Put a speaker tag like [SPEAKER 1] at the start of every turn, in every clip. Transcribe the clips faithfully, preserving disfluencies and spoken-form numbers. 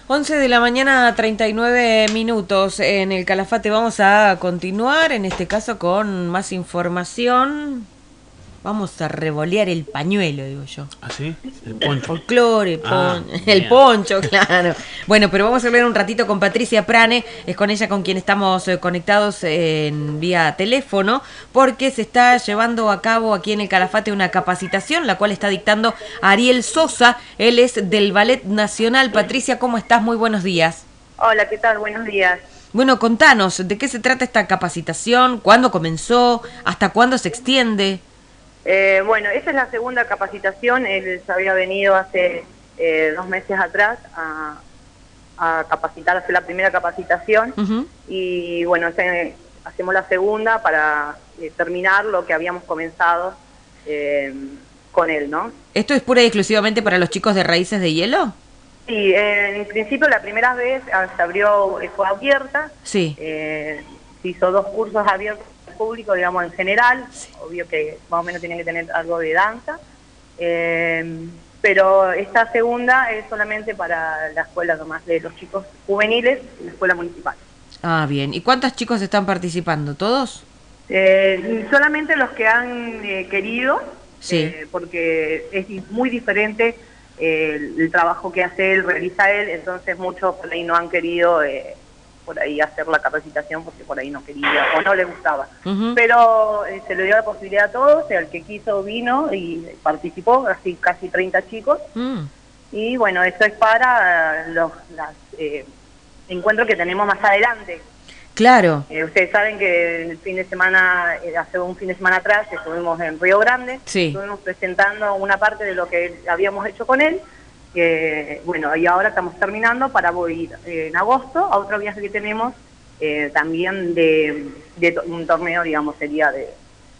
[SPEAKER 1] once de la mañana, treinta y nueve minutos en el Calafate. Vamos a continuar, en este caso, con más información. Vamos a revolear el pañuelo, digo yo.
[SPEAKER 2] ¿Ah, sí? El poncho.
[SPEAKER 1] Folclore, pon...
[SPEAKER 2] Ah,
[SPEAKER 1] el
[SPEAKER 2] bien.
[SPEAKER 1] poncho, claro. Bueno, pero vamos a hablar un ratito con Patricia Prane, es con ella con quien estamos eh, conectados en vía teléfono, porque se está llevando a cabo aquí en el Calafate una capacitación, la cual está dictando Ariel Sosa, él es del Ballet Nacional. Patricia, ¿cómo estás? Muy buenos días.
[SPEAKER 3] Hola, ¿qué tal? Buenos días.
[SPEAKER 1] Bueno, contanos, ¿de qué se trata esta capacitación? ¿Cuándo comenzó? ¿Hasta cuándo se extiende?
[SPEAKER 3] Eh, bueno, esa es la segunda capacitación. Él se había venido hace eh, dos meses atrás a, a capacitar, hacer la primera capacitación.
[SPEAKER 1] Uh-huh.
[SPEAKER 3] Y bueno, se, hacemos la segunda para eh, terminar lo que habíamos comenzado eh, con él, ¿no?
[SPEAKER 1] ¿Esto es pura y exclusivamente para los chicos de Raíces de Hielo?
[SPEAKER 3] Sí, eh, en principio la primera vez ah, se abrió, eh, fue abierta.
[SPEAKER 1] Sí.
[SPEAKER 3] Eh, se hizo dos cursos abiertos público, digamos, en general. Sí. Obvio que más o menos tienen que tener algo de danza, eh, pero esta segunda es solamente para la escuela nomás de los chicos juveniles, la escuela municipal.
[SPEAKER 1] Ah, bien. ¿Y cuántos chicos están participando? ¿Todos?
[SPEAKER 3] Eh, solamente los que han eh, querido,
[SPEAKER 1] sí.
[SPEAKER 3] eh, porque es muy diferente eh, el, el trabajo que hace él, realiza él, entonces muchos por ahí no han querido eh, por ahí hacer la capacitación porque por ahí no quería o no le gustaba. Uh-huh. Pero eh, se le dio la posibilidad a todos, el que quiso vino y participó, así casi treinta chicos. Uh-huh. Y bueno, esto es para los las, eh, encuentros que tenemos más adelante.
[SPEAKER 1] Claro.
[SPEAKER 3] Eh, ustedes saben que el fin de semana, eh, hace un fin de semana atrás, estuvimos en Río Grande,
[SPEAKER 1] sí.
[SPEAKER 3] Estuvimos presentando una parte de lo que habíamos hecho con él. Eh, bueno, y ahora estamos terminando para ir eh, en agosto a otro viaje que tenemos eh, también de, de to un torneo, digamos, sería de,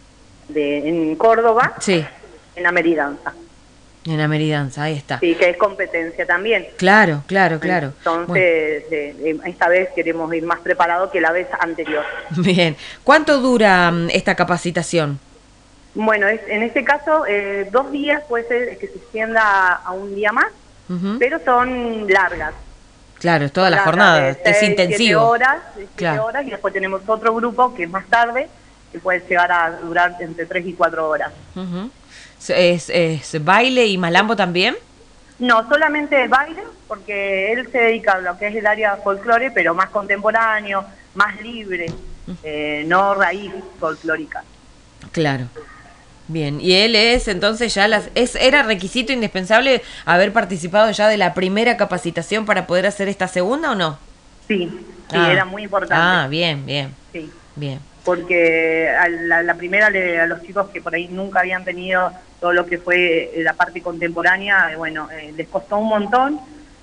[SPEAKER 3] de en Córdoba,
[SPEAKER 1] sí.
[SPEAKER 3] En la Meridanza.
[SPEAKER 1] En la Meridanza, ahí está.
[SPEAKER 3] Sí, que es competencia también.
[SPEAKER 1] Claro, claro, claro.
[SPEAKER 3] Entonces, bueno. eh, eh, esta vez queremos ir más preparados que la vez anterior.
[SPEAKER 1] Bien. ¿Cuánto dura um, esta capacitación?
[SPEAKER 3] Bueno, es, en este caso, eh, dos días puede ser que se extienda a, a un día más. Uh-huh. Pero son largas.
[SPEAKER 1] Claro, es toda la
[SPEAKER 3] largas,
[SPEAKER 1] jornada,
[SPEAKER 3] es,
[SPEAKER 1] es intensivo.
[SPEAKER 3] Siete horas, siete
[SPEAKER 1] claro.
[SPEAKER 3] horas, y después tenemos otro grupo que es más tarde, que puede llegar a durar entre tres y cuatro horas.
[SPEAKER 1] Uh-huh. ¿Es, ¿Es baile y malambo también?
[SPEAKER 3] No, solamente baile, porque él se dedica a lo que es el área folclore, pero más contemporáneo, más libre, uh-huh. eh, no raíz folclórica.
[SPEAKER 1] Claro. Bien, y él es, entonces ya las es era requisito indispensable haber participado ya de la primera capacitación para poder hacer esta segunda, ¿o no?
[SPEAKER 3] Sí, sí,
[SPEAKER 1] ah.
[SPEAKER 3] era muy importante.
[SPEAKER 1] Ah, bien, bien.
[SPEAKER 3] Sí.
[SPEAKER 1] Bien.
[SPEAKER 3] Porque a la, la primera, le, a los chicos que por ahí nunca habían tenido todo lo que fue la parte contemporánea, bueno, eh, les costó un montón.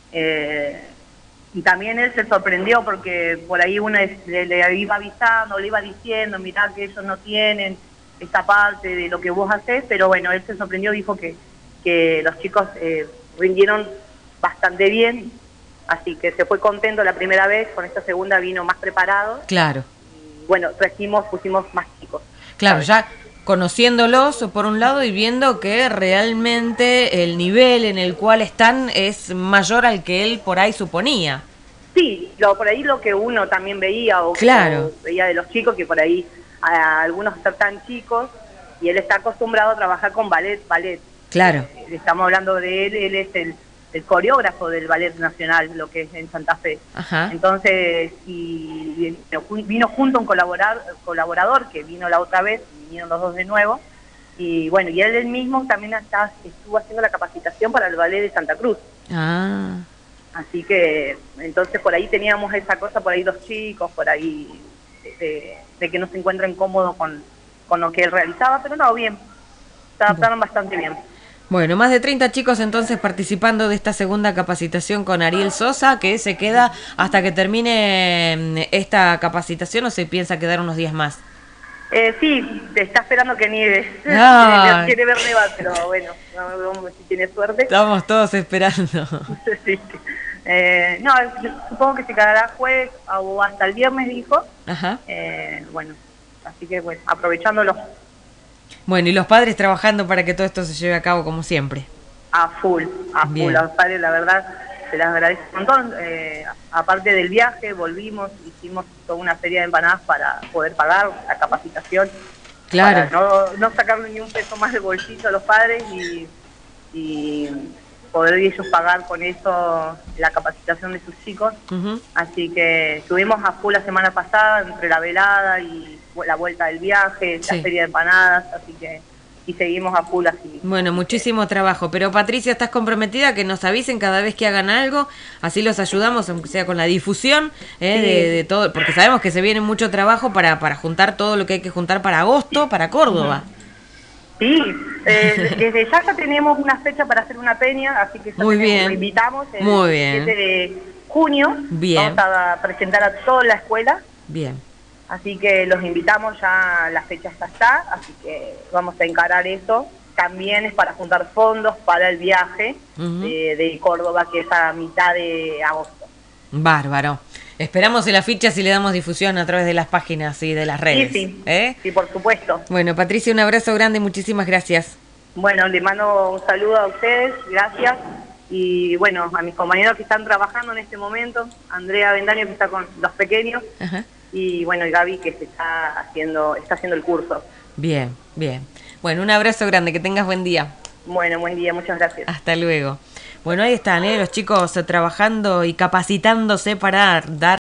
[SPEAKER 3] Eh, y también él se sorprendió porque por ahí uno le, le iba avisando, le iba diciendo, mirá que ellos no tienen esta parte de lo que vos hacés, pero bueno, él se sorprendió, dijo que, que los chicos eh, rindieron bastante bien, así que se fue contento la primera vez, con esta segunda vino más preparado.
[SPEAKER 1] Claro.
[SPEAKER 3] Y bueno, trajimos, pusimos más chicos.
[SPEAKER 1] Claro, ¿sabes? Ya conociéndolos por un lado y viendo que realmente el nivel en el cual están es mayor al que él por ahí suponía.
[SPEAKER 3] Sí, lo, por ahí lo que uno también veía, o,
[SPEAKER 1] claro.
[SPEAKER 3] o veía de los chicos, que por ahí a algunos están tan chicos, y él está acostumbrado a trabajar con ballet, ballet.
[SPEAKER 1] Claro.
[SPEAKER 3] Eh, estamos hablando de él, él es el, el coreógrafo del Ballet Nacional, lo que es en Santa Fe.
[SPEAKER 1] Ajá.
[SPEAKER 3] Entonces, y, y vino junto un colaborador, colaborador que vino la otra vez, vinieron los dos de nuevo, y bueno, y él, él mismo también está, estuvo haciendo la capacitación para el Ballet de Santa Cruz.
[SPEAKER 1] Ah.
[SPEAKER 3] Así que, entonces por ahí teníamos esa cosa, por ahí los chicos, por ahí... De, de que no se encuentren cómodos con, con lo que él realizaba, pero no, bien, se adaptaron bastante bien.
[SPEAKER 1] Bueno, más de treinta chicos entonces participando de esta segunda capacitación con Ariel Sosa, que se queda hasta que termine esta capacitación, o se piensa quedar unos días más.
[SPEAKER 3] Eh, sí, está esperando que nieve,
[SPEAKER 1] ah.
[SPEAKER 3] quiere ver nevar, pero bueno, no, si tiene suerte.
[SPEAKER 1] Estamos todos esperando.
[SPEAKER 3] sí. Eh, no, supongo que se quedará jueves o hasta el viernes, dijo.
[SPEAKER 1] Ajá.
[SPEAKER 3] Eh, bueno, así que bueno, aprovechándolo.
[SPEAKER 1] Bueno, y los padres trabajando para que todo esto se lleve a cabo como siempre.
[SPEAKER 3] A full, a
[SPEAKER 1] Bien.
[SPEAKER 3] full. Los padres, la verdad, se les agradece un montón. Eh, aparte del viaje, volvimos, hicimos toda una feria de empanadas para poder pagar la capacitación.
[SPEAKER 1] Claro.
[SPEAKER 3] Para no, no sacarle ni un peso más del bolsillo a los padres y, y poder ellos pagar con eso la capacitación de sus chicos. Uh-huh. Así que estuvimos a full la semana pasada entre la velada y la vuelta del viaje, sí. La feria de empanadas, así que y seguimos a full así.
[SPEAKER 1] Bueno, muchísimo trabajo, pero Patricia, ¿estás comprometida? Que nos avisen cada vez que hagan algo, así los ayudamos, aunque sea con la difusión eh, sí. de, de todo, porque sabemos que se viene mucho trabajo para, para juntar todo lo que hay que juntar para agosto, para Córdoba.
[SPEAKER 3] Sí, eh, desde ya ya tenemos una fecha para hacer una peña, así que ya
[SPEAKER 1] Muy
[SPEAKER 3] tenemos,
[SPEAKER 1] bien.
[SPEAKER 3] lo invitamos el
[SPEAKER 1] Muy bien.
[SPEAKER 3] siete de junio,
[SPEAKER 1] bien.
[SPEAKER 3] Vamos a presentar a toda la escuela.
[SPEAKER 1] Bien.
[SPEAKER 3] Así que los invitamos, ya la fecha ya está, así que vamos a encarar eso. También es para juntar fondos para el viaje uh-huh. de, de Córdoba, que es a mitad de agosto.
[SPEAKER 1] Bárbaro. Esperamos el afiche si le damos difusión a través de las páginas y de las redes.
[SPEAKER 3] Sí, sí,
[SPEAKER 1] ¿eh?
[SPEAKER 3] sí, por supuesto.
[SPEAKER 1] Bueno, Patricia, un abrazo grande y muchísimas gracias.
[SPEAKER 3] Bueno, le mando un saludo a ustedes, gracias. Y bueno, a mis compañeros que están trabajando en este momento, Andrea Bendaño que está con los pequeños. Ajá. Y bueno, y Gaby que se está haciendo, está haciendo el curso.
[SPEAKER 1] Bien, bien. Bueno, un abrazo grande, que tengas buen día.
[SPEAKER 3] Bueno, buen día, muchas gracias.
[SPEAKER 1] Hasta luego. Bueno, ahí están, ¿eh? Los chicos trabajando y capacitándose para dar